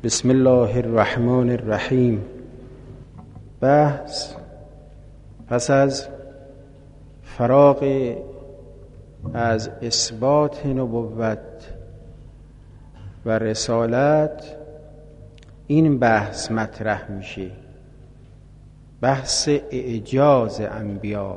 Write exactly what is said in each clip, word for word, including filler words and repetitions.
بسم الله الرحمن الرحیم. بحث پس از فراغ از اثبات نبوت و رسالت این بحث مطرح میشه، بحث اعجاز انبیا،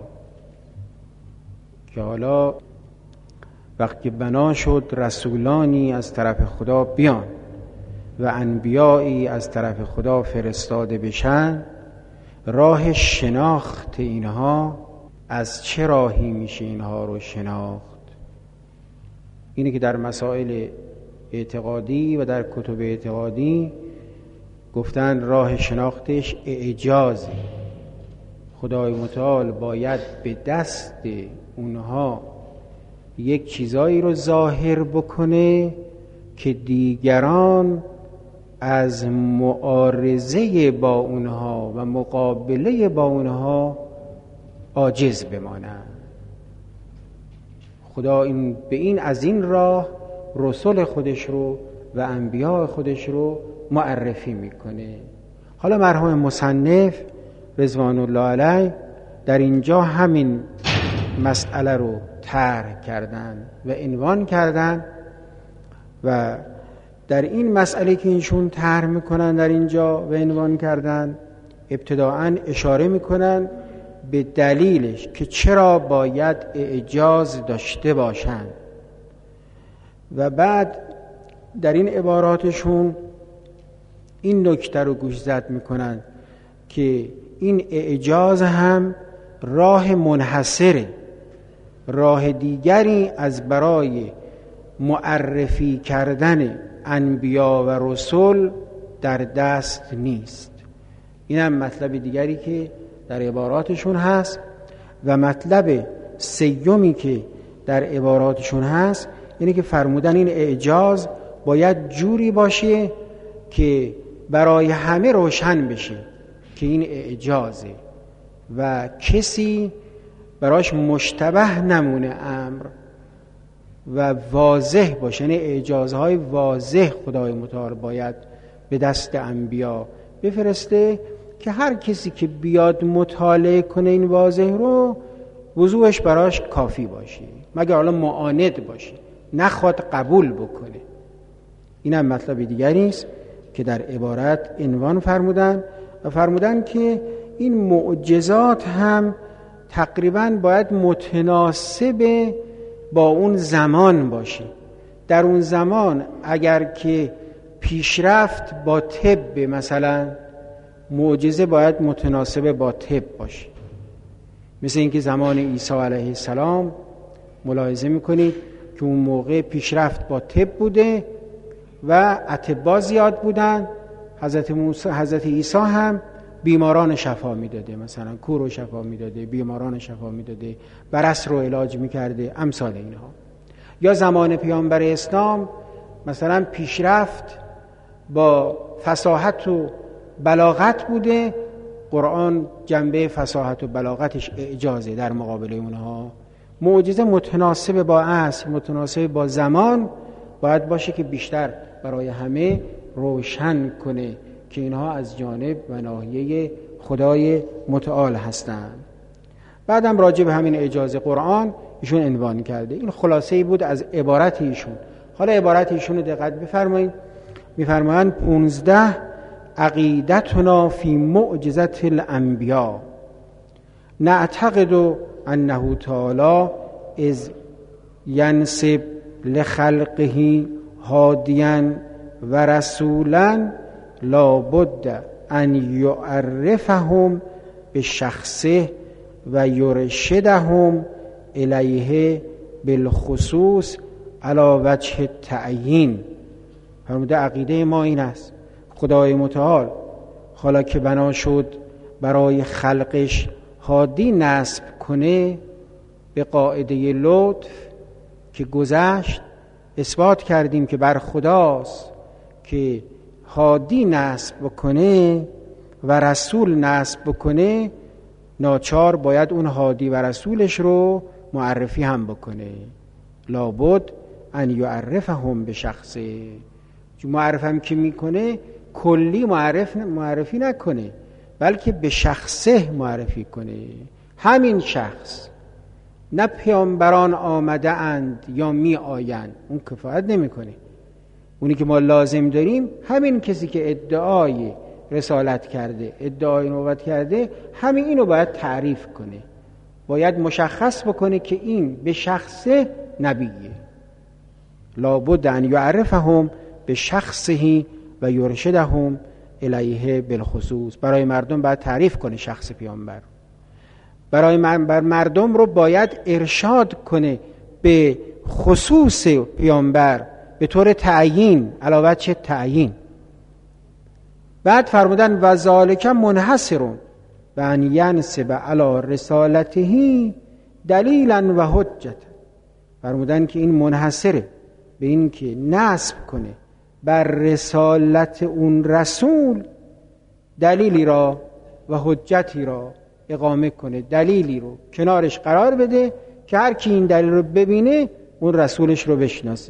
که حالا وقتی بنا شد رسولانی از طرف خدا بیان و انبیایی از طرف خدا فرستاده بشن، راه شناخت اینها از چه راهی میشه اینها رو شناخت؟ اینه که در مسائل اعتقادی و در کتب اعتقادی گفتن راه شناختش اعجازه. خدای متعال باید به دست اونها یک چیزایی رو ظاهر بکنه که دیگران از معارضه با اونها و مقابله با اونها عاجز بمانند. خدا این به این از این راه رسول خودش رو و انبیاء خودش رو معرفی میکنه. حالا مرحوم مصنف رضوان الله علیه در اینجا همین مسئله رو طرح کردن و عنوان کردن و در این مسئله که اینشون طرح میکنن در اینجا و عنوان کردن، ابتداعاً اشاره میکنن به دلیلش که چرا باید اعجاز داشته باشند و بعد در این عباراتشون این نکته رو گوشزد میکنن که این اعجاز هم راه منحصره، راه دیگری از برای معرفی کردن انبیا و رسول در دست نیست. این هم مطلب دیگری که در عباراتشون هست. و مطلب سیومی که در عباراتشون هست اینه که فرمودن این اعجاز باید جوری باشه که برای همه روشن بشه که این اعجازه و کسی براش مشتبه نمونه امر و واضح باشه. یعنی اعجازهای واضح خدای متعال باید به دست انبیا بفرسته که هر کسی که بیاد مطالعه کنه این واضح رو وضوحش براش کافی باشه، مگر حالا معاند باشه نخواد قبول بکنه. این هم مطلب دیگری است که در عبارت عنوان فرمودن و فرمودن که این معجزات هم تقریباً باید متناسب با اون زمان باشه. در اون زمان اگر که پیشرفت با طب، مثلا معجزه باید متناسب با طب باشه. مثل اینکه زمان عیسی علیه السلام ملاحظه میکنید که اون موقع پیشرفت با طب بوده و اطباء زیاد بودن. حضرت موسی حضرت عیسی هم بیماران شفا میداده، مثلا کور رو شفا میداده، بیماران شفا میداده، برص رو علاج میکرده، امثال اینها. یا زمان پیامبر اسلام مثلا پیشرفت با فصاحت و بلاغت بوده، قرآن جنبه فصاحت و بلاغتش اعجازه در مقابل اونها. معجزه متناسب با عصر، متناسب با زمان باید باشه که بیشتر برای همه روشن کنه که اینها از جانب و ناحیه خدای متعال هستند. بعدم راجع به همین اعجاز قرآن ایشون عنوان کرده. این خلاصه ای بود از عبارت ایشون. حالا عبارت ایشون رو دقت بفرمایید. میفرمایند پونزده عقیدتنا فی معجزت الانبیا نعتقد انه تعالی از ینسب لخلقه هادیا و رسولا لابد ان یعرفهم به شخصه و یرشدهم الیه بالخصوص علی وجه تعیین. فرموده عقیده ما این است خدای متعال حالا که بنا شد برای خلقش هادی نصب کنه، به قاعده لطف که گذشت اثبات کردیم که بر خداست که هادی نصب بکنه و رسول نصب بکنه، ناچار باید اون هادی و رسولش رو معرفی هم بکنه. لابد ان یعرفهم به شخصه. چون معرفم که میکنه کلی معرف معرفی نکنه، بلکه به شخصه معرفی کنه. همین شخص، نه پیامبران آمده اند یا می آیند، اون کفایت نمیکنه. اونی که ما لازم داریم همین کسی که ادعای رسالت کرده، ادعای نبوت کرده، همین اینو باید تعریف کنه، باید مشخص بکنه که این به شخص نبیه. لابد ان یعرفهم به شخصه و یرشدهم الیه بالخصوص. برای مردم باید تعریف کنه شخص پیامبر، برای بر مردم رو باید ارشاد کنه به خصوص پیامبر به طور تعیین، علاوه چه تعیین. بعد فرمودن و ذالک منحصرون و ان ینسب علی رسالته دلیلا و حجت. فرمودن که این منحصره به این که نسب کنه بر رسالت اون رسول دلیلی را و حجتی را اقامه کنه، دلیلی رو کنارش قرار بده که هر کی این دلیل رو ببینه اون رسولش رو بشناسه.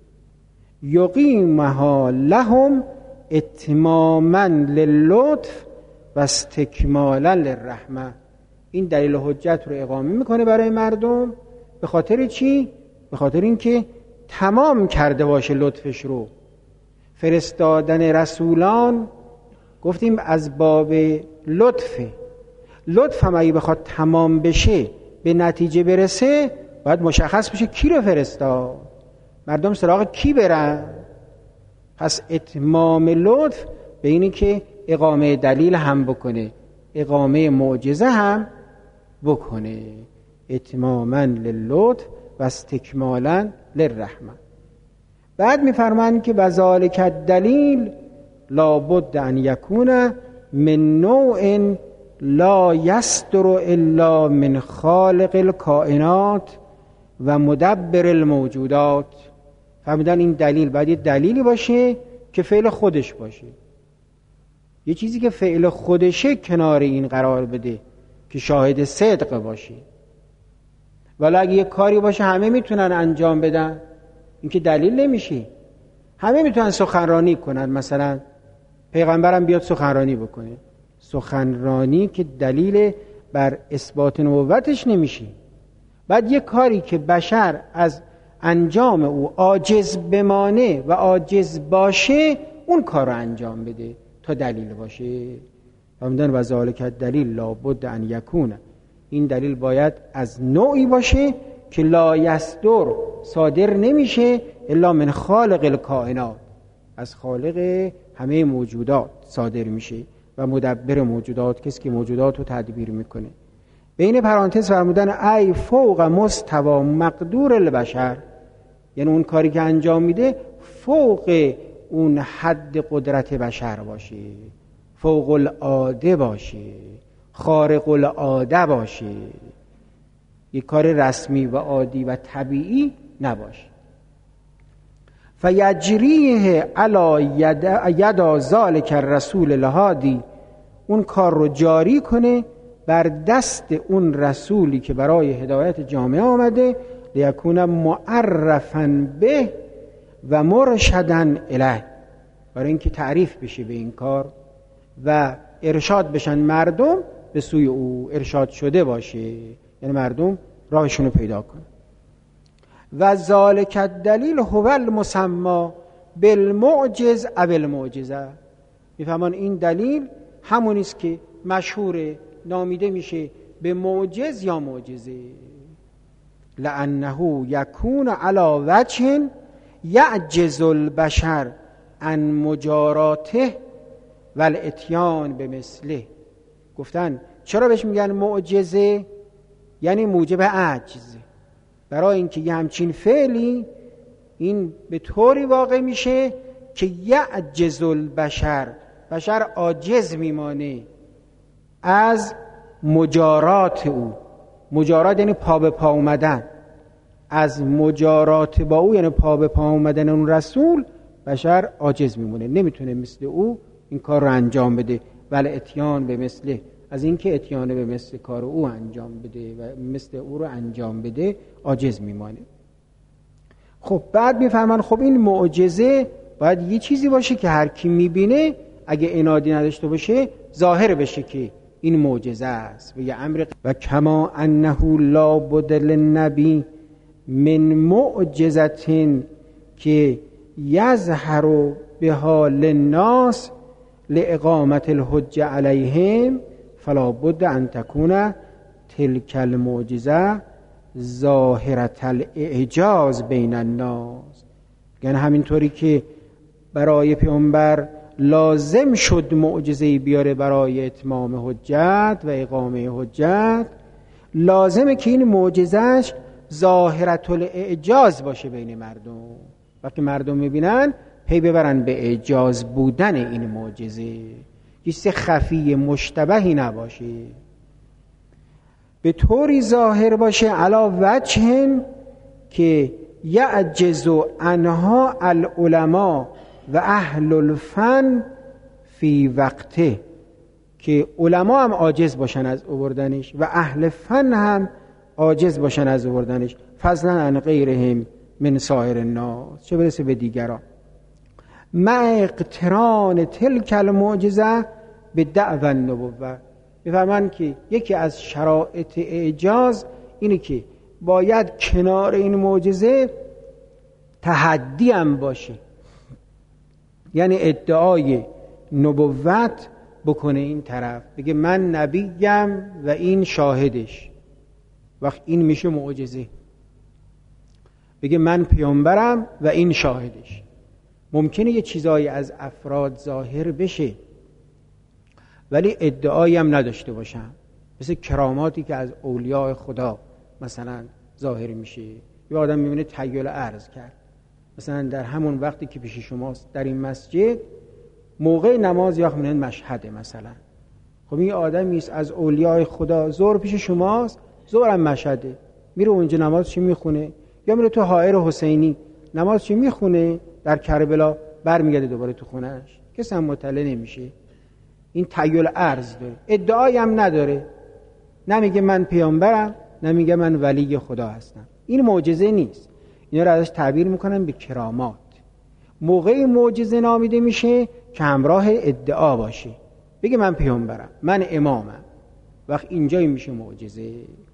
یقیمها لهم اتماما للطف و استکمالا للرحمه. این دلیل و حجت رو اقامه میکنه برای مردم. به خاطر چی؟ به خاطر اینکه تمام کرده باشه لطفش رو. فرستادن رسولان گفتیم از باب لطفه. لطف هم اگه بخواد تمام بشه، به نتیجه برسه، باید مشخص بشه کی رو فرستاد، مردم سراغ کی برن. پس اتمام لطف به اینی که اقامه دلیل هم بکنه، اقامه معجزه هم بکنه. اتماما للطف و استکمالا للرحمه. بعد میفرمان که بذالک الدلیل لابد ان یکون من نوع لا یصدر الا من خالق الکائنات و مدبر الموجودات. فهمیدن این دلیل باید یه دلیلی باشه که فعل خودش باشه، یه چیزی که فعل خودشه کنار این قرار بده که شاهد صدق باشه. ولی اگه یه کاری باشه همه میتونن انجام بدن، این که دلیل نمیشه. همه میتونن سخنرانی کنن، مثلا پیغمبرم بیاد سخنرانی بکنه، سخنرانی که دلیل بر اثبات نبوتش نمیشه. بعد یه کاری که بشر از انجام او عاجز بمانه و عاجز باشه، اون کار رو انجام بده تا دلیل باشه. فرمودن و ذالک الدلیل لابد ان یکون. این دلیل باید از نوعی باشه که لا یصدر، صادر نمیشه، الا من خالق الکائنات، از خالق همه موجودات صادر میشه، و مدبر موجودات، کسی که موجودات رو تدبیر میکنه. بین پرانتز فرمودن ای فوق مستوی مقدور البشر، یعنی اون کاری که انجام میده فوق اون حد قدرت بشر باشه، فوق العاده باشه، خارق العاده باشه، یک کار رسمی و عادی و طبیعی نباشه. فیجریه علی یدا ذالک الرسول الهادی، اون کار رو جاری کنه بر دست اون رسولی که برای هدایت جامعه آمده، لیکون معرفا به و مرشدا الیه، برای اینکه تعریف بشه به این کار و ارشاد بشن مردم به سوی او، ارشاد شده باشه، یعنی مردم راهشون رو پیدا کنن. و ذالک الدلیل هو المسمى بالمعجز او المعجزه. میفهمان این دلیل همونی است که مشهور نامیده میشه به معجز یا معجزه. لانه یکون علی وجه یعجز البشر عن مجاراته و الاتیان بمثله. گفتن چرا بهش میگن معجزه؟ یعنی موجب عجز، برای اینکه یه همچین فعلی این به طوری واقع میشه که یعجز البشر، بشر عاجز میمانه از مجارات او. مجارات یعنی پا به پا اومدن، از مجارات با او یعنی پا به پا اومدن اون رسول بشر عاجز میمونه، نمیتونه مثل او این کار رو انجام بده. ولی اتیان به مثله، از اینکه اتیان به مثل کار او انجام بده و مثل او رو انجام بده عاجز میمانه. خب بعد میفهمن خب این معجزه باید یه چیزی باشه که هر کی میبینه اگه عنادی نداشته باشه ظاهر بشه که این معجزه است و یه امر. و کما انه لا بد للنبی من معجزة که یظهر بها للناس لاقامت الحجه علیهم فلا بد ان تکون تلک المعجزه ظاهرة الاعجاز بین الناس. یعنی همینطوری که برای پیامبر لازم شد معجزه‌ای بیاره برای اتمام حجت و اقامه حجت، لازمه که این معجزهش ظاهرة الاعجاز باشه بین مردم. وقتی مردم میبینن پی ببرن به اعجاز بودن این معجزه، چیز خفی مشتبهی نباشه، به طوری ظاهر باشه علا وجه که یعجز عنها العلماء و اهل الفن فی وقته، که علما هم عاجز باشن از آوردنش و اهل فن هم عاجز باشن از آوردنش، فضلا عن غیرهم من سایر الناس، چه برسه به دیگران. مع اقتران تلک المعجزه به دعوی النبوه. بفرمان که یکی از شرایط اعجاز اینه که باید کنار این معجزه تحدی هم باشه، یعنی ادعای نبوت بکنه این طرف، بگه من نبیم و این شاهدش، وقت این میشه معجزه. بگه من پیامبرم و این شاهدش. ممکنه یه چیزایی از افراد ظاهر بشه ولی ادعایی هم نداشته باشم، مثل کراماتی که از اولیاء خدا مثلا ظاهر میشه. یه آدم میبینه تحیل عرض کرد، مثلا در همون وقتی که پیش شماست در این مسجد موقع نماز یا خمینن مشهده مثلا، خب این آدمی است از اولیاء خدا، ظهر پیش شماست، ظهر هم مشهده، میره اونجا نماز چی میخونه، یا میره تو حائر حسینی نماز چی میخونه در کربلا، برمیگرده دوباره تو خونهش، کسی هم مطلع نمیشه. این تحیل عرض داره، ادعایی هم نداره، نمیگه من پیامبرم، نمیگه من ولی خدا هستم. این معجزه نیست، اینا رو ازش تعبیر میکنن به کرامات. موقع معجزه نامیده میشه که همراه ادعا باشه، بگه من پیامبرم، من امامم، وقت اینجایی میشه معجزه.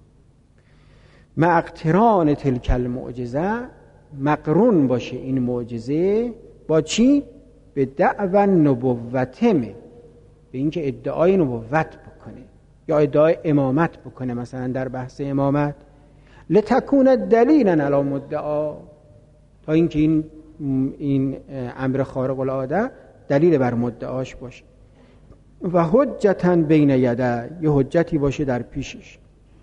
مع اقتران تلک المعجزه، مقرون باشه این معجزه با چی؟ به دعوی النبوتمه، به اینکه ادعای نبوت بکنه یا ادعای امامت بکنه، مثلا در بحث امامت، لتکون دلیلا علی مدعا، تا اینکه این این امر خارق العاده دلیل بر مدعاش باشه، و حجتا بین یده، یه حجتی باشه در پیشش.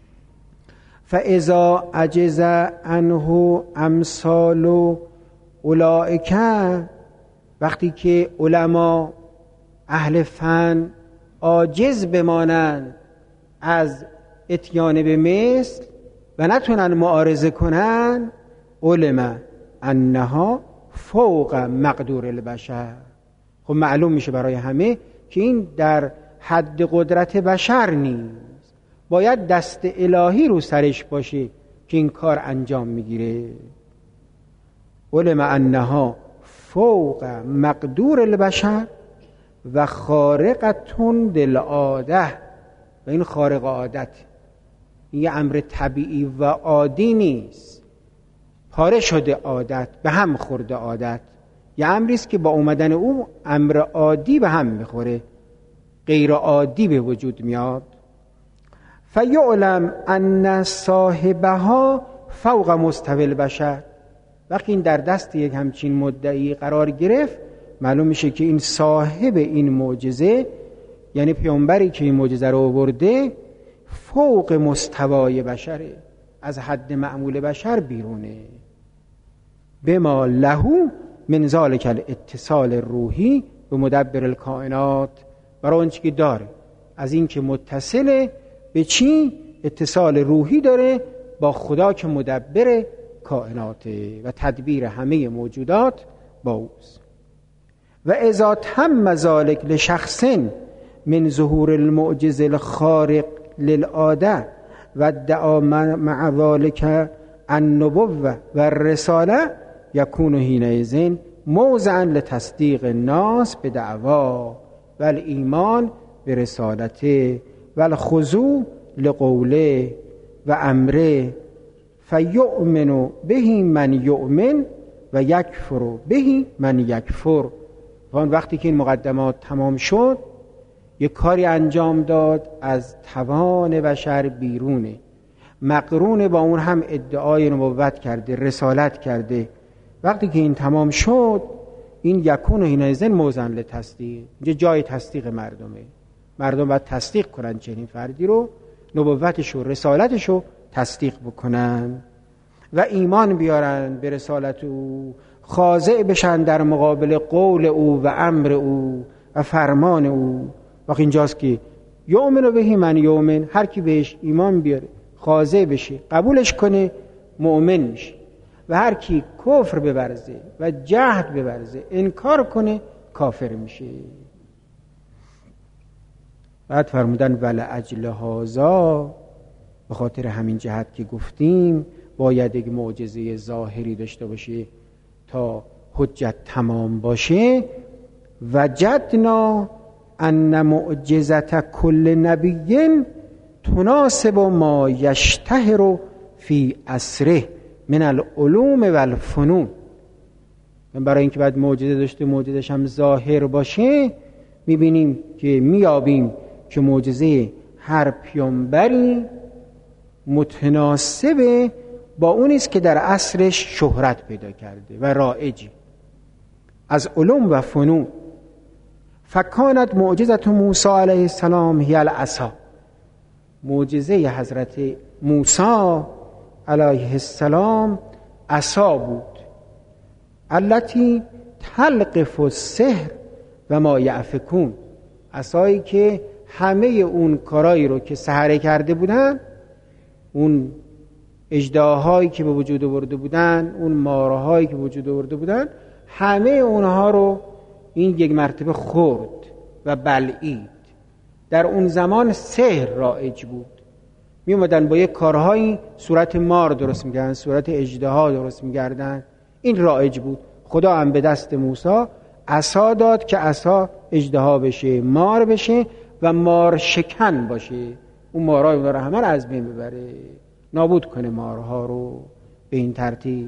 فاذا عجز عنه امثال اولئک، وقتی که علما اهل فن عاجز بمانند از اتیان به مثل و نتونن معارضه کنن، علم انها فوق مقدور البشر. خب معلوم میشه برای همه که این در حد قدرت بشر نیست، باید دست الهی رو سرش باشه که این کار انجام میگیره. علم انها فوق مقدور البشر و خارقتون للعاده، و این خارق عادت، این یه امر طبیعی و عادی نیست، پاره شده عادت، به هم خورده عادت، یه امری است که با اومدن او امر عادی به هم میخوره، غیر عادی به وجود میاد. فیعلم ان صاحبها فوق مستوی البشر، وقتی این در دست یک همچین مدعی قرار گرفت، معلوم میشه که این صاحب این معجزه، یعنی پیامبری که این معجزه رو آورده، فوق مستوای بشره، از حد معمول بشر بیرونه. بما له من ذلک الاتصال الروحی به مدبر الکائنات، برای اون چی که داره از این که متصله به چی؟ اتصال روحی داره با خدا که مدبر کائناته و تدبیر همه موجودات با اوست. و اذا تم ذلک لشخص من ظهور المعجزه الخارق للعاده و ادعا مع ذلك النبوه و الرساله، یکون حینئذ موضعا لتصدیق الناس به دعوا. و الایمان به رسالته و الخضوع لقوله و امره فیؤمن به من یؤمن و یکفر به من یکفر. وقتی که این مقدمات تمام شد یک کاری انجام داد از توان بشر بیرونه، مقرون با اون هم ادعای نبوت کرده، رسالت کرده. وقتی که این تمام شد این یکون و حینئذ موزن لتصدیق، اینجا جای تصدیق مردمه. مردم باید تصدیق کنن چنین فردی رو، نبوتش و رسالتش رو تصدیق بکنن و ایمان بیارن به رسالت او، خاضع بشن در مقابل قول او و امر او و فرمان او. وقت اینجاست که یؤمن به من یؤمن، هر کی بهش ایمان بیاره، خاضع بشه، قبولش کنه، مؤمن میشه. و هر کی کفر ببرزه و جهد ببرزه، انکار کنه، کافر میشه. بعد فرمودن ولأجل هذا، به خاطر همین جهت که گفتیم باید یک معجزه ظاهری داشته باشه تا حجت تمام باشه. وجدنا ان معجزت کل نبی تناسب ما یشتهر فی عصره من العلوم و الفنون. برای اینکه بعد معجزه داشته، معجزش هم ظاهر باشه، میبینیم که میابیم که معجزه هر پیامبری متناسب با اونیست که در عصرش شهرت پیدا کرده و رایجی از علوم و فنون. فکانت معجزت موسی علیه السلام هی العصا، معجزه حضرت موسی علیه السلام عصا بود. التی تلقف السحر و ما یأفکون، عصایی که همه اون کارایی رو که سحره کرده بودن، اون اژدهاهایی که به وجود آورده بودن، اون مارهایی که به وجود آورده بودن، همه اونها رو این یک مرتبه خورد و بلعید. در اون زمان سحر رایج بود، می اومدن با یک کارهایی صورت مار درست می‌کردن، صورت اژدها درست می‌کردن. این رایج بود. خدا هم به دست موسی عصا داد که عصا اژدها بشه، مار بشه و مار شکن باشه. اون مارهای اون رو همه رو از بین ببره، نابود کنه مارها رو. به این ترتیب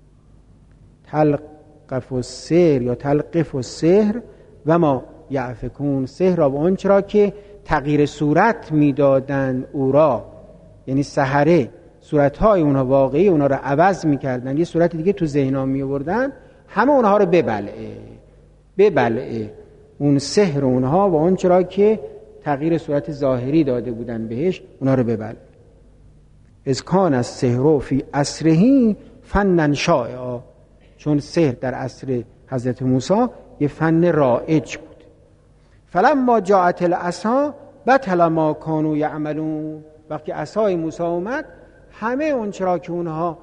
تلقف السحر یا تلقف السحر و ما یأفکون، سحر را و آن چرا که تغییر صورت میدادن او را، یعنی سحره صورتهای اونها واقعی اونها رو عوض میکردن، یه صورت دیگه تو ذهنها میآوردن، همه اونها رو ببلعه ببلعه اون سحر اونها و آن چرا که تغییر صورت ظاهری داده بودن بهش، اونها رو ببلعه. از کان از سحر فی عصرهی فنن شایعا، چون سحر در عصر حضرت موسی یه فن رایج بود. فلما جاءت العصا بطل ما کانوا یعملون، وقتی عصای موسی اومد همه اون چرا که اونها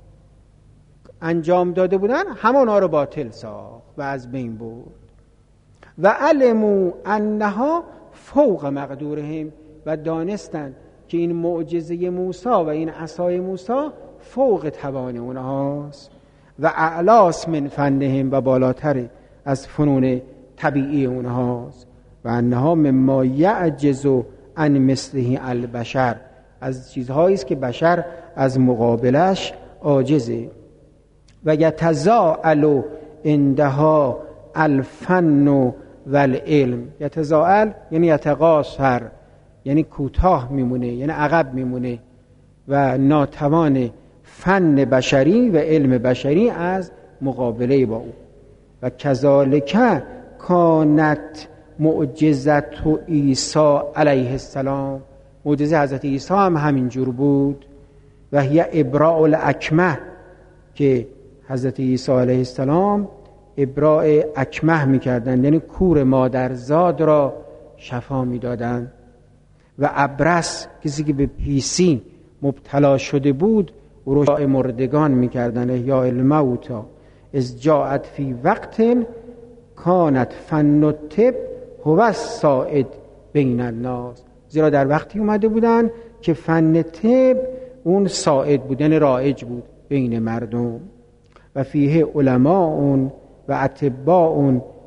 انجام داده بودن همه اونها رو باطل ساخت و از بین برد. و علموا انها فوق مقدورهم، و دانستند که این معجزه موسی و این عصای موسی فوق توان اونهاست. و اعلاس من فنهم، و بالاتر از فنون طبیعی اونهاست. و انها مما یعجز عن مثله البشر، از چیزهایی است که بشر از مقابلش عاجزه. و یتزاعل عندها الفن و العلم، یتزاعل یعنی یتقاصر، یعنی کوتاه میمونه، یعنی عقب میمونه و ناتوان فن بشری و علم بشری از مقابله با او. و کذالک کانت معجزت عیسی علیه السلام، معجزه حضرت عیسی هم همینجور بود. و هی ابراء الاکمه، که حضرت عیسی علیه السلام ابراء اکمه میکردن، یعنی کور مادرزاد را شفا میدادن. و ابرص، کسی که به پیسی مبتلا شده بود، او رو شفای مردگان میکردن. یا الموتا از جاءت فی وقت کانت فن الطب هو السائد بین الناس، زیرا در وقتی اومده بودن که فن طب اون سائد بود، یعنی رایج بود بین مردم. و فیه علماء و اطباء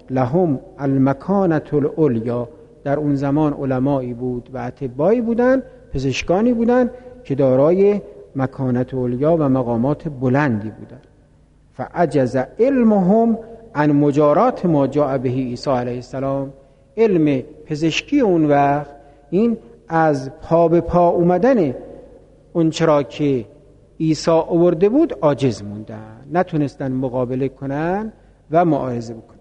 لهم المکانة العلیا، در اون زمان علمایی بود و اطبایی بودن، پزشکانی بودن که دارای مکانت علیا و مقامات بلندی بودن. فعجز علمهم عن مجارات ما جاء به عیسی علیه السلام، علم پزشکی اون وقت این از پا به پا اومدن اون چرا که عیسی آورده بود عاجز موندن، نتونستن مقابله کنن و معارضه بکنن.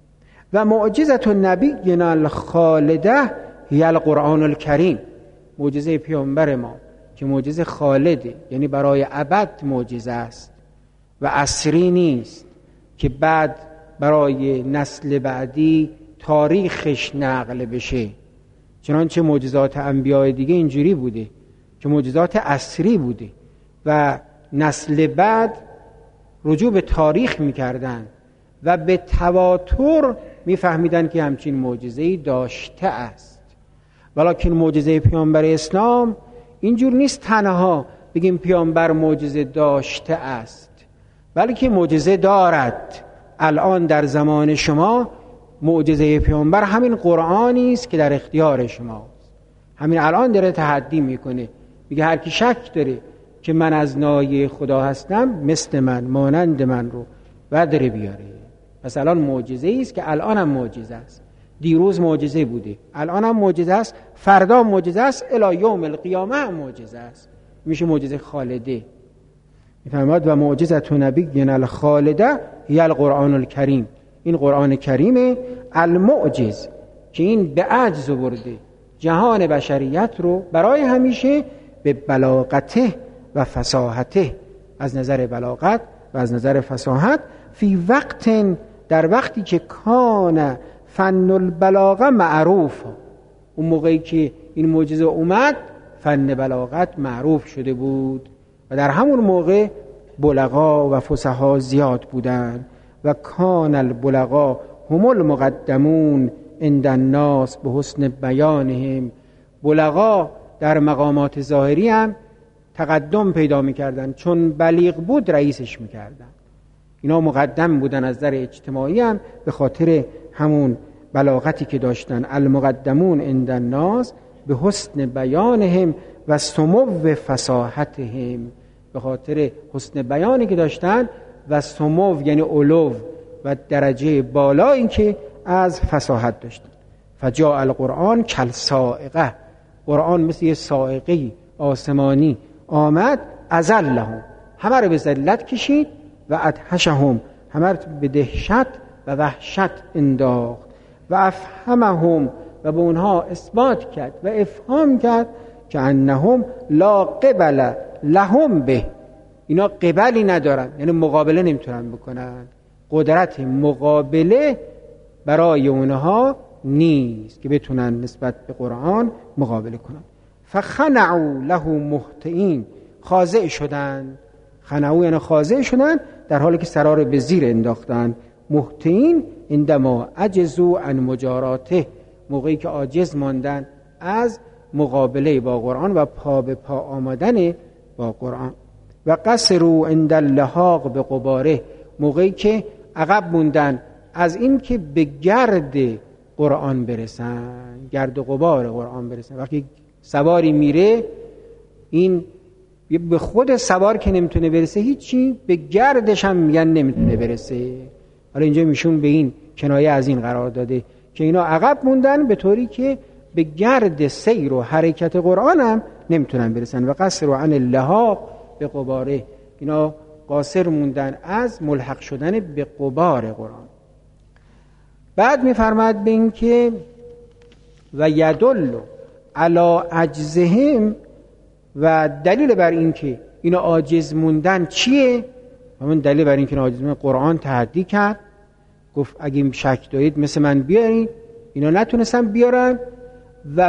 و معجزت نبینا الخالده هی القرآن الکریم، معجزه پیامبر ما که معجزه خالده، یعنی برای ابد معجزه است و عصری نیست که بعد برای نسل بعدی تاریخش نقل بشه. چنانچه معجزات انبیاء دیگه اینجوری بوده که معجزات عصری بوده و نسل بعد رجوع به تاریخ میکردن و به تواتر میفهمیدن که همچین معجزه‌ای داشته است. ولکن معجزه پیامبر اسلام اینجور نیست تنها بگیم پیامبر معجزه داشته است، بلکه معجزه دارد. الان در زمان شما معجزه پیامبر همین قرآنی است که در اختیار شماست. همین الان داره تحدی میکنه، میگه هر کی شک داره که من از نایه خدا هستم مثل من، مانند من رو بدر بیاره. پس الان معجزه است که الان هم معجزه است، دیروز معجزه بوده، الان هم معجزه است، فردا معجزه است، الی یوم القیامه هم معجزه است. میشه معجزه خالده. میفرماد و معجزت نبینا الخالده هی القرآن الکریم، این قرآن کریمه المعجز که این به عجز برده جهان بشریت رو برای همیشه به بلاغته و فصاحته، از نظر بلاغت و از نظر فصاحت، فی وقت، در وقتی که کان فن البلاغه معروف، اون موقعی که این معجزه اومد فن بلاغت معروف شده بود و در همون موقع بلغا و فصحا زیاد بودن. و کان البلغا هم المقدمون عند الناس به حسن بیانهم، بلغا در مقامات ظاهری هم تقدم پیدا میکردن، چون بلیغ بود رئیسش میکردن. اینا مقدم بودن از نظر اجتماعی هم به خاطر همون بلاغتی که داشتن. المقدمون عند الناس به حسن بیانهم و سمو فصاحتهم، به خاطر حسن بیانی که داشتن و سمو یعنی علو و درجه بالایی که از فصاحت داشتن. فجاء القرآن کالصاعقه، قرآن مثل یه صاعقه آسمانی آمد. ازلهم، همه رو به ذلت کشید و ادهشهم، همه رو به دهشت و وحشت انداخت. و افهمهم، و به اونها اثبات کرد و افهام کرد که انهم لا قبل لهم به، اینا قبلی ندارن، یعنی مقابله نمیتونن بکنن، قدرت مقابله برای اونها نیست که بتونن نسبت به قرآن مقابله کنن. فخنعوا له مهطعین، خاضع شدن. خنعوا یعنی خاضع شدن در حالی که سرا رو به زیر انداختن. مهطعین عندما عجزوا عن مجاراته، موقعی که عاجز ماندن از مقابله با قرآن و پا به پا آمدن با قرآن. و قصروا عند اللحاق به غباره، موقعی که عقب موندن از این که به گرد قرآن برسن، گرد و غبار قرآن برسن. وقتی سواری میره، این به خود سوار که نمیتونه برسه هیچی، به گردش هم میگن نمیتونه برسه. حالا اینجا میشون به این کنایه از این قرار داده که اینا عقب موندن به طوری که به گرد سیر و حرکت قرآن هم نمیتونن برسن. و قصر عن اللحاق به غباره، اینا قاصر موندن از ملحق شدن به غبار قرآن. بعد میفرماد به این که و یدل علی عجزهم، و دلیل بر این که اینا عاجز موندن چیه؟ همون دلیل بر این که عاجز موندن، قرآن تحدی کرد، گفت اگه شک دارید مثل من بیارید. اینا نتونستن بیارن و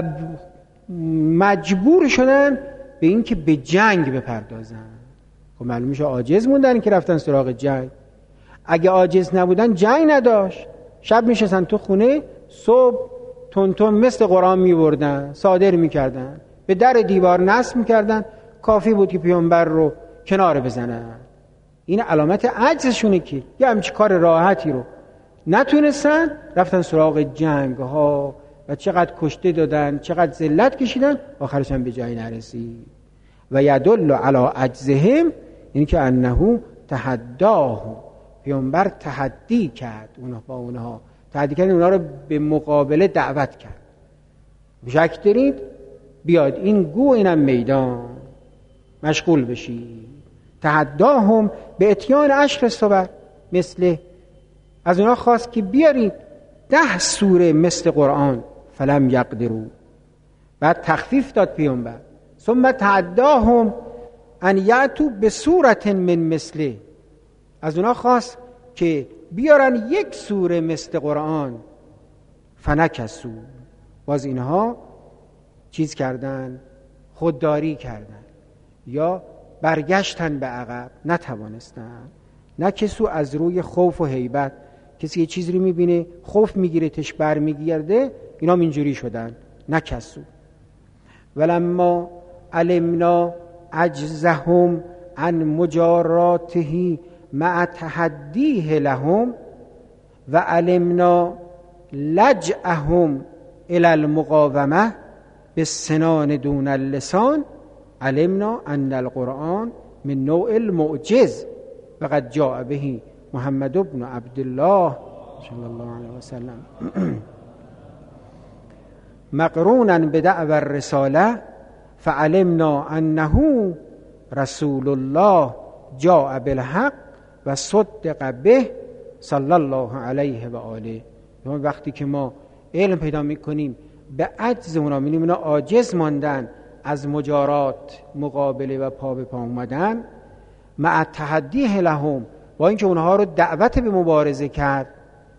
مجبور شدن به این که به جنگ بپردازن. خب معلوم میشه عاجز موندن که رفتن سراغ جنگ. اگه عاجز نبودن جنگ نداشت، شب میشستن تو خونه، صبح تون تون مثل قرآن میبردن، صادر میکردن، به در دیوار نصب میکردن، کافی بود که پیامبر رو کنار بزنن. این علامت عجزشونه که یه همچی کار راحتی رو نتونستن، رفتن سراغ جنگ ها و چقدر کشته دادن، چقدر ذلت کشیدن، آخرش هم به جایی نرسید. و یدل علی عجزهم، یعنی که انه تحداهم، پیامبر تحدی کرد اونها با اونها، تحدی کرد اونها رو به مقابله دعوت کرد. شک دارید؟ بیاد این گو اینم میدان، مشغول بشید. تحداهم به اتیان عشر صور، مثل از اونها خواست که بیارید ده سوره مثل قرآن، فلم یقدروا، بعد تخفیف داد پیامبر. ثم تحداهم ان یأتوا بسورة من مثله، از اونها خواست که بیارن یک سوره مثل قرآن، فنکسوا، باز اینها چیز کردن، خودداری کردن یا برگشتن به عقب، نتوانستن. نکسوا از روی خوف و هیبت، کسی یه چیزی رو میبینه خوف میگیره تش بر میگرده، اینا اینجوری شدن، نکسوا. ولما علمنا عجزهم عن مجاراته مع تحدیه لهم و علمنا لجأهم الى المقاومه بالسنان دون اللسان، علمنا ان القرآن من نوع المعجز وقد جاء به محمد بن عبدالله صلی الله علیه وسلم مقرونا بدعوى الرساله، فعلمنا انه رسول الله جاء بالحق و صدق به صلی الله علیه و آله. وقتی که ما علم پیدا میکنیم به عجز اونا، میبینیم اونا عاجز ماندن از مجارات، مقابله و پا به پا اومدن، مع تحدیه لهم، با اینکه اونها رو دعوت به مبارزه کرد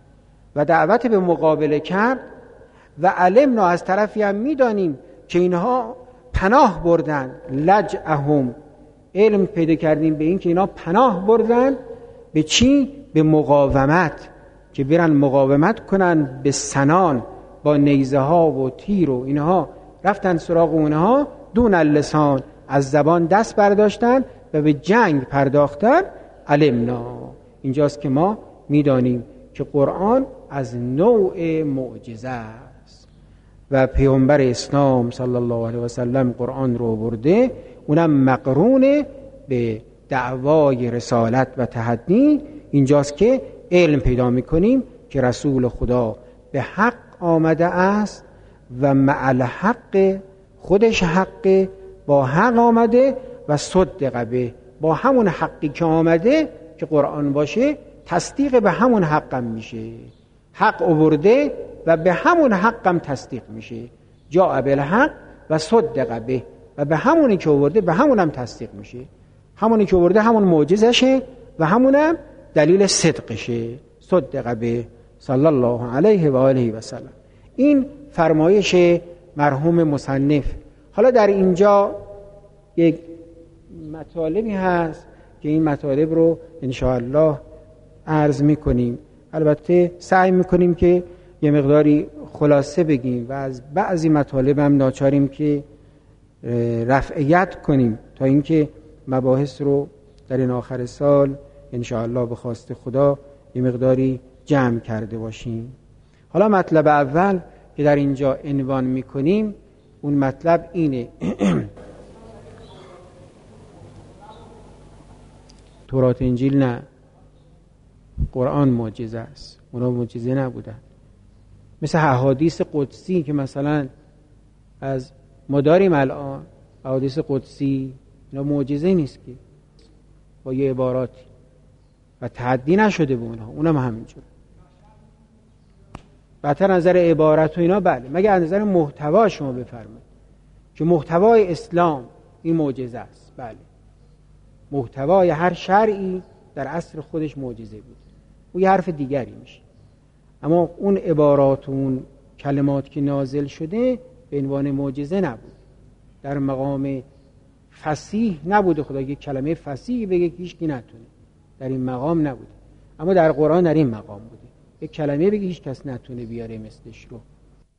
و دعوت به مقابله کرد، و علمنا، از طرفی هم میدانیم که اینها پناه بردن، لجأهم، علم پیدا کردیم به این که اینا پناه بردن به چی؟ به مقاومت، که برن مقاومت کنن به سنان، با نیزه ها و تیر و اینها، رفتن سراغ اونها دون اللسان، از زبان دست برداشتن و به جنگ پرداختن. علمنا، اینجاست که ما میدانیم که قرآن از نوع معجزه است و پیامبر اسلام صلی الله علیه و سلم قرآن رو برده، اونم مقرون به دعوای رسالت و تحدی. اینجاست که علم پیدا میکنیم که رسول خدا به حق آمده است و مع الحق، خودش حق، با حق آمده، و صدق به، با همون حقی که آمده که قرآن باشه تصدیق به همون حقم میشه، حق آورده و به همون حقم تصدیق میشه. جاء بالحق و صدق به، و به همونی که آورده به همونم تصدیق میشه. همونی که آورده همون معجزشه و همونم دلیل صدقشه. صدق به صلی الله علیه و آله و سلم. این فرمایش مرحوم مصنف. حالا در اینجا یک مطالبی هست که این مطالب رو انشاءالله عرض میکنیم. البته سعی میکنیم که یه مقداری خلاصه بگیم و از بعضی مطالب هم ناچاریم که رفعیت کنیم تا اینکه مباحث رو در این آخر سال انشاءالله به خواست خدا یه مقداری جمع کرده باشیم. حالا مطلب اول که در اینجا عنوان میکنیم، اون مطلب اینه تورات انجیل نه، قرآن معجزه است، اونا معجزه نبودن. مثل احادیث قدسی که مثلا از ما داریم الان، احادیث قدسی، اینا معجزه نیست که، با یه عباراتی و تعدی نشده به اونها، اونم همینجور. بعد نظر عبارت و اینا بله، مگه از نظر محتوا شما بفرمایید که محتوای اسلام این معجزه است. بله، محتوای هر شرعی در اصل خودش معجزه بود، اون یه حرف دیگری میشه. اما اون عبارات و اون کلمات که نازل شده به عنوان معجزه نبود، در مقام فصیح نبوده. خدا یک کلمه فصیح بگه که هیچ کی نتونه، در این مقام نبوده. اما در قرآن در این مقام بوده، یک کلمه بگه هیچ کس نتونه بیاره مثلش رو.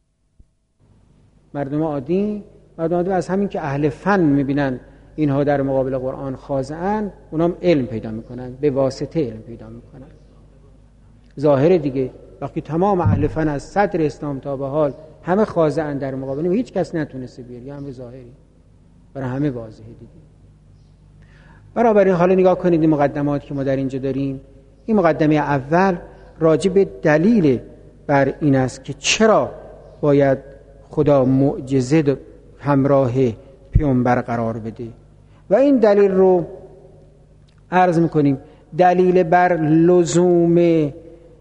مردم عادی، مردم عادی از همین که اهل فن میبینن اینها در مقابل قرآن خاضعن، اونام علم پیدا میکنن، به واسطه علم پیدا میکنن. ظاهر دیگه. وقتی تمام اهل فن از صدر اسلام تا به حال همه خاضعن در مقابل هیچ کس نتونسته بیاره، یه امر ظاهری برای همه واضحه دیگه. بنابراین حالا نگاه کنید این مقدمات که ما در اینجا داریم. این مقدمه اول راجع به دلیل بر این است که چرا باید خدا معجزه همراه پیامبر قرار بده و این دلیل رو عرض میکنیم. دلیل بر لزوم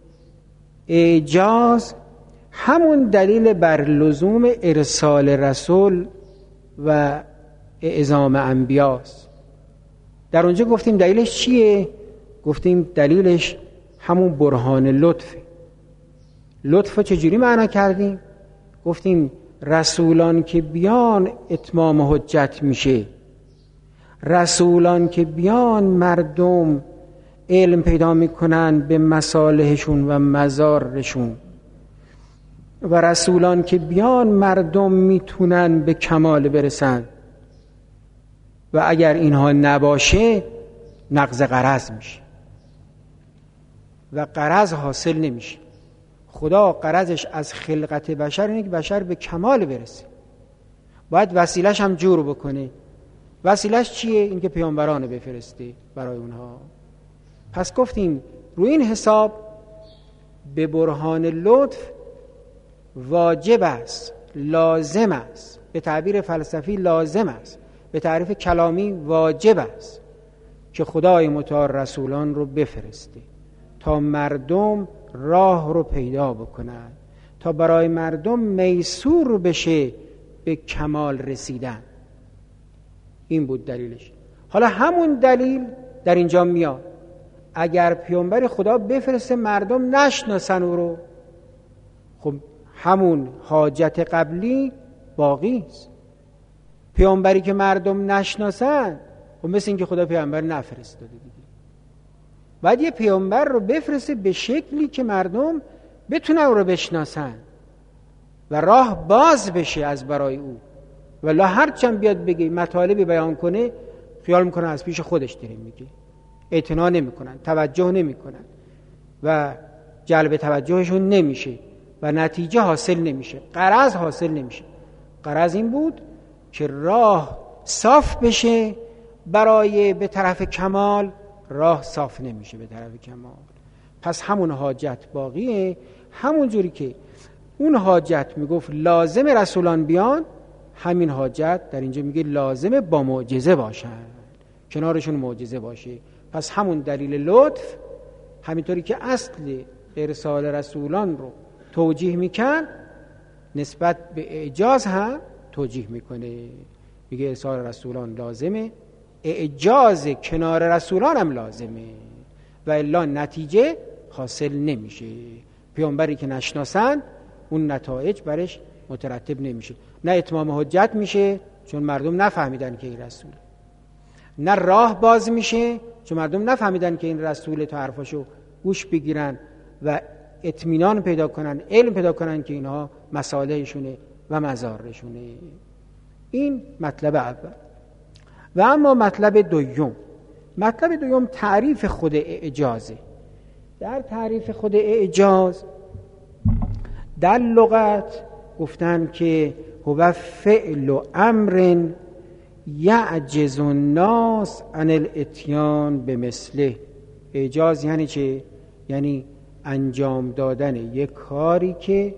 اعجاز همون دلیل بر لزوم ارسال رسول و اعزام انبیاست. در اونجا گفتیم دلیلش چیه؟ گفتیم دلیلش همون برهان لطفه. لطف چجوری معنا کردیم؟ گفتیم رسولان که بیان اتمام حجت میشه، رسولان که بیان مردم علم پیدا میکنن به مصالحشون و مضارشون، و رسولان که بیان مردم میتونن به کمال برسن، و اگر اینها نباشه نقض غرض میشه و غرض حاصل نمیشه. خدا غرضش از خلقت بشر اینه که بشر به کمال برسه، باید وسیلش هم جور بکنه. وسیلش چیه؟ این که پیامبران بفرسته برای اونها. پس گفتیم روی این حساب به برهان لطف واجب است، لازم است، به تعبیر فلسفی لازم است، به تعریف کلامی واجب است که خدای متعال رسولان رو بفرسته تا مردم راه رو پیدا بکنن، تا برای مردم میسور بشه به کمال رسیدن. این بود دلیلش. حالا همون دلیل در اینجا میاد. اگر پیامبر خدا بفرسته مردم نشناسن او رو، خب همون حاجت قبلی باقی است. پیامبری که مردم نشناسن، خب مثل این که خدا پیامبر نفرستاده دیگه. باید یه پیامبر رو بفرسته به شکلی که مردم بتونن او رو بشناسن و راه باز بشه از برای او. ولی هر چند بیاد بگه مطالبی بیان کنه، خیال میکنن از پیش خودش داره میگه، اعتنا نمیکنن، توجه نمیکنن و جلب توجهشون نمیشه و نتیجه حاصل نمیشه، غرض حاصل نمیشه. غرض این بود که راه صاف بشه برای به طرف کمال، راه صاف نمیشه به طرف کمال. پس همون حاجت باقیه. همون جوری که اون حاجت میگفت لازم رسولان بیان، همین حاجت در اینجا میگه لازم با معجزه باشن، کنارشون معجزه باشه. پس همون دلیل لطف، همینطوری که اصل ارسال رسولان رو توجیه میکن، نسبت به اعجاز هم توجیه میکنه. میگه ارسال رسولان لازمه، اعجاز کنار رسولان هم لازمه و الا نتیجه حاصل نمیشه. پیامبری که نشناسن اون نتایج برش مترتب نمیشه. نه اتمام حجت میشه چون مردم نفهمیدن که این رسول، نه راه باز میشه چون مردم نفهمیدن که این رسول تا حرفاشو گوش بگیرن و اطمینان پیدا کنن، علم پیدا کنن که اینها مصالحشونه و مضارشونه. این مطلب اول. و اما مطلب دوم، مطلب دوم تعریف خود اعجازه. در تعریف خود اعجاز در لغت گفتن که هو فعل امر یعجز الناس عن الاتیان بمثله. اعجاز یعنی چه؟ یعنی انجام دادن یک کاری که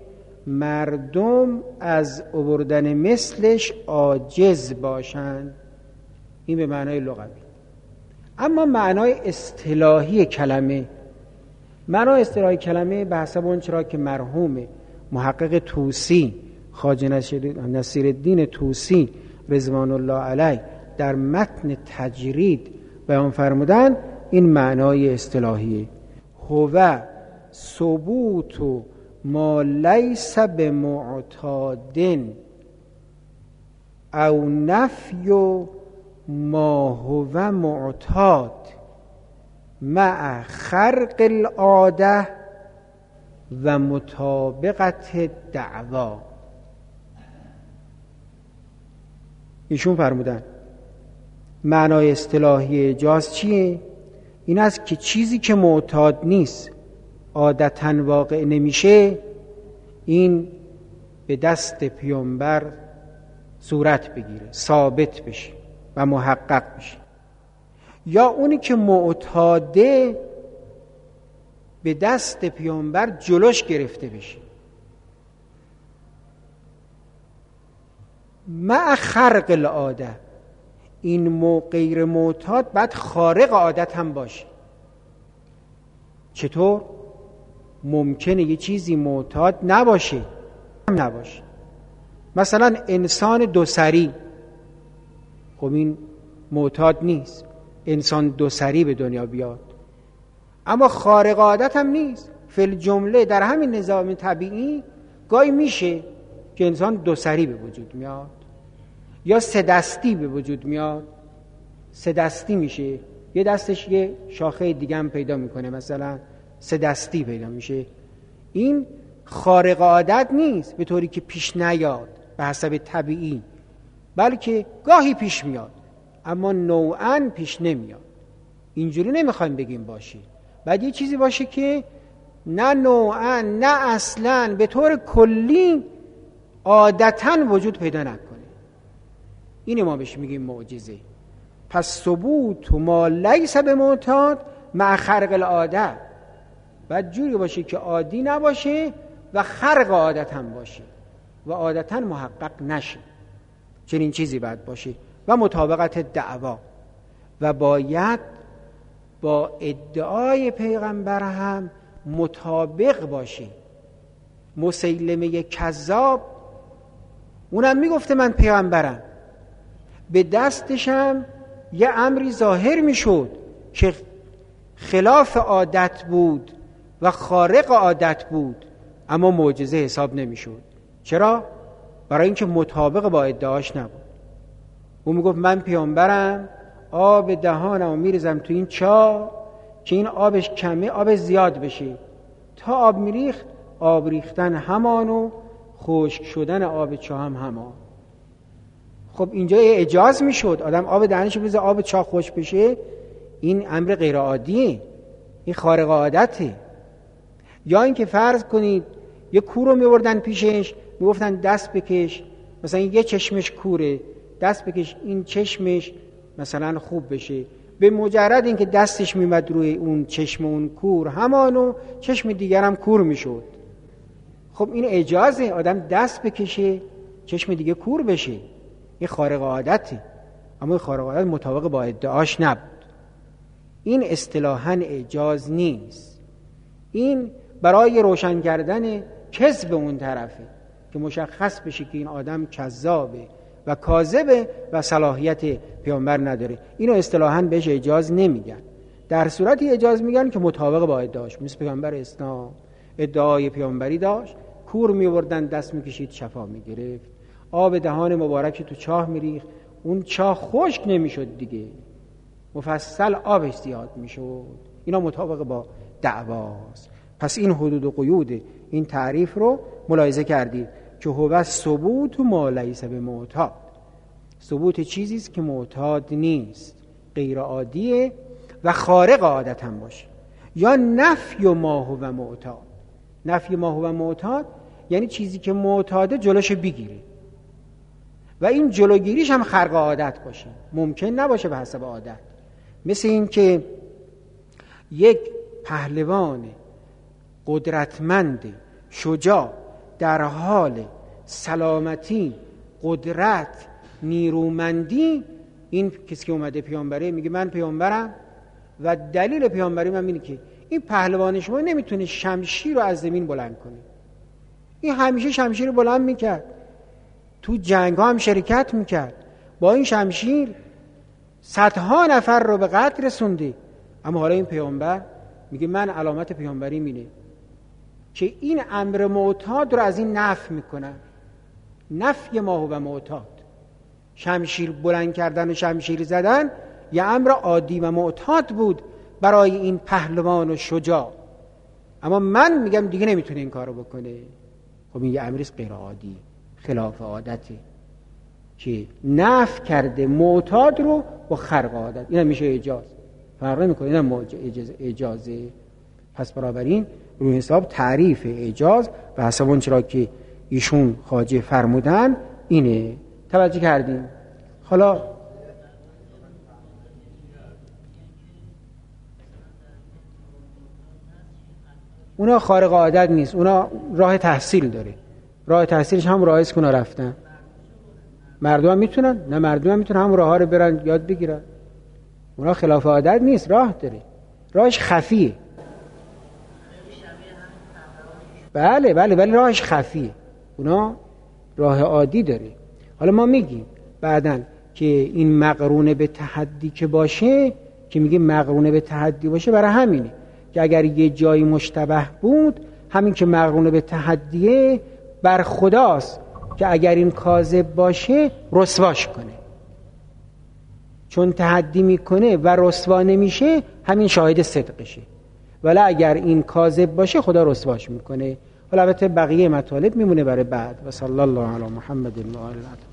مردم از آوردن مثلش عاجز باشند. این به معنای لغوی. اما معنای اصطلاحی کلمه، معنای اصطلاحی کلمه به حسب اون چرا که مرحوم محقق طوسی، خواجه نصیرالدین طوسی رضوان الله علیه در متن تجرید بیان فرمودن، این معنای اصطلاحیه. هو ثبوت ما لیس بمعتادن او نفی ما هو معتاد مع خرق العاده و مطابقت دعوا. ایشون فرمودن معنای اصطلاحی اعجاز چیه؟ این است که چیزی که معتاد نیست عادتاً واقع نمیشه، این به دست پیامبر صورت بگیره، ثابت بشه و محقق بشه. یا اونی که معتاده به دست پیامبر جلوش گرفته بشه. مع خرق العاده، این مو غیر معتاد بعد خارق عادت هم باشه. چطور؟ ممکنه یه چیزی معتاد نباشه نباشه مثلا انسان دوسری، خب این معتاد نیست، انسان دوسری به دنیا بیاد، اما خارق عادت هم نیست. فی الجمله در همین نظام طبیعی گاهی میشه که انسان دوسری به وجود میاد یا سه دستی به وجود میاد. سه دستی میشه، یه دستش یه شاخه دیگه هم پیدا میکنه، مثلا سه دستی پیدا میشه. این خارق عادت نیست به طوری که پیش نیاد به حسب طبیعی، بلکه گاهی پیش میاد اما نوعاً پیش نمیاد. اینجوری نمیخوایم بگیم باشه، بعد یه چیزی باشه که نه نوعاً نه اصلاً به طور کلی عادتاً وجود پیدا نکنه. اینه ما بهش میگیم معجزه. پس ثبوت ما لیس بمعتاد مع خرق العاده، بعد جوری باشه که عادی نباشه و خرق عادت هم باشه و عادتاً محقق نشه. چنین چیزی باید باشه و مطابقت دعوا، و باید با ادعای پیغمبر هم مطابق باشه. مسیلمه کذاب اونم میگفته من پیغمبرم، به دستشم یه امری ظاهر میشد که خلاف عادت بود و خارق عادت بود، اما معجزه حساب نمیشد. چرا؟ برای اینکه مطابق با ادعاش نبود. اون میگفت من پیامبرم، آب دهانمو میریزم تو این چاه که این آبش کمه، آب زیاد بشه. تا آب میریخت، آب ریختن همان و خشک شدن آب چاه هم همان. خب اینجا اجاز میشد آدم آب دهنش بریزه آب چاه خشک بشه، این امر غیر عادیه، این خارق عادته. یا اینکه فرض کنید یه کور رو میبردن پیشش، میگفتن دست بکش، مثلا یه چشمش کوره، دست بکش این چشمش مثلا خوب بشه. به مجرد اینکه دستش میمد روی اون چشم اون کور، همانو چشم دیگر هم کور میشد. خب این اجازه آدم دست بکشه چشم دیگه کور بشه، این خارق عادته، اما این خارق عادت مطابق با ادعاش نبود. این اصطلاحاً اجاز نیست، این برای روشن کردن کذب اون طرفه که مشخص بشه که این آدم کذابه و کاذبه و صلاحیت پیامبر نداره. اینو اصطلاحاً بهش اجاز نمیگن. در صورتی اجاز میگن که مطابق با ادعاش. مثل پیامبر اسلام ادعای پیامبری داشت، کور میوردن دست میکشید شفا میگرفت، آب دهان مبارک تو چاه میریخت، اون چاه خشک نمیشد دیگه، مفصل آبش زیاد میشد. اینا مطابق با دعواست. پس این حدود و قیود این تعریف رو ملاحظه کردید که هو ثبوت ما لیس بمعتاد، ثبوت چیزی است که معتاد نیست، غیر عادیه و خارق عادت هم باشه. یا نفی ما هو معتاد، نفی ما هو معتاد یعنی چیزی که معتاده جلوش بگیره و این جلوگیریش هم خرق عادت باشه، ممکن نباشه به حسب عادت. مثل این که یک پهلوان قدرتمند شجاع در حال سلامتی، قدرت، نیرومندی، این کسی که اومده پیامبره میگه من پیامبرم و دلیل پیامبری من اینه که این پهلوان شما نمیتونه شمشیر رو از زمین بلند کنه. این همیشه شمشیر رو بلند میکرد، تو جنگ ها هم شرکت میکرد، با این شمشیر صدها نفر رو به قتل رسونده. اما حالا این پیامبر میگه من علامت پیامبری مینه که این امر معتاد رو از این نفی میکنن. نفی ما هو معتاد، شمشیر بلند کردن و شمشیر زدن یه امر عادی و معتاد بود برای این پهلوان و شجاع، اما من میگم دیگه نمیتونه این کارو بکنه. خب این یه امری غیر عادی، خلاف عادته که نفی کرده معتاد رو با خرق عادت. این هم میشه اجاز، فرق نمیکنه، این هم اجازه, اجازه. پس بنابراین رو حساب تعریف اعجاز و حسب اون چرا که ایشون خواجه فرمودن اینه. توجه کردیم؟ حالا اونا خارق عادت نیست، اونا راه تحصیل داره، راه تحصیلش هم راه است که اونا رفتن. مردم هم میتونن، نه مردم هم میتونن هم راه ها رو برن یاد بگیرن. اونا خلاف عادت نیست، راه داره، راهش خفیه. بله بله ولی راهش خفیه، اونا راه عادی داره. حالا ما میگیم بعدن که این مقرونه به تحدی که باشه، که میگیم مقرونه به تحدی باشه برای همینه که اگر یه جایی مشتبه بود، همین که مقرونه به تحدیه بر خداست که اگر این کاذب باشه رسواش کنه، چون تحدی میکنه و رسوا نمیشه همین شاهد صدقشه، ولی اگر این کاذب باشه خدا رسواش میکنه. حالا البته بقیه مطالب میمونه برای بعد. و صلی الله علی محمد و آله.